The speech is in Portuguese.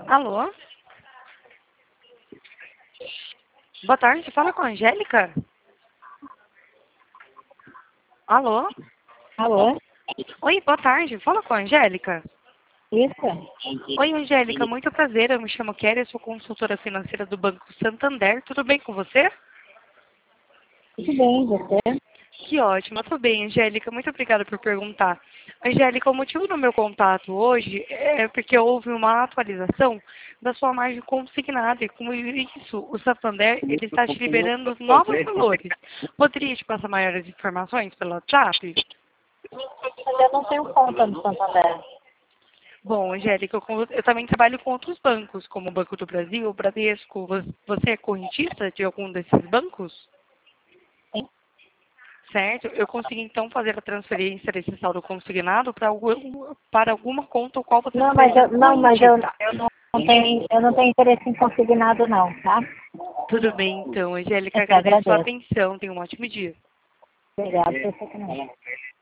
Alô? Boa tarde, fala com a Angélica? Alô? Alô? Oi, boa tarde, fala com a Angélica? Isso? Oi, Angélica, muito prazer, eu me chamo Kelly, eu sou consultora financeira do Banco Santander, tudo bem com você? Tudo bem, você? Que ótimo, tudo bem, Angélica, muito obrigada por perguntar. Angélica, o motivo do meu contato hoje é porque houve uma atualização da sua margem consignada e com isso o Santander ele está te liberando novos valores. Poderia te passar maiores informações pelo WhatsApp? Eu não tenho conta no Santander. Bom, Angélica, eu também trabalho com outros bancos, como o Banco do Brasil, o Bradesco. Você é correntista de algum desses bancos? Sim. Certo? Eu consegui, então, fazer a transferência desse saldo consignado para alguma conta ao qual você Não, seja mas eu correntista. eu não tenho interesse em consignado não, tá? Tudo bem, então, Angélica, Eu te agradeço a sua agradeço. atenção. Tenha um ótimo dia. Obrigada, você também.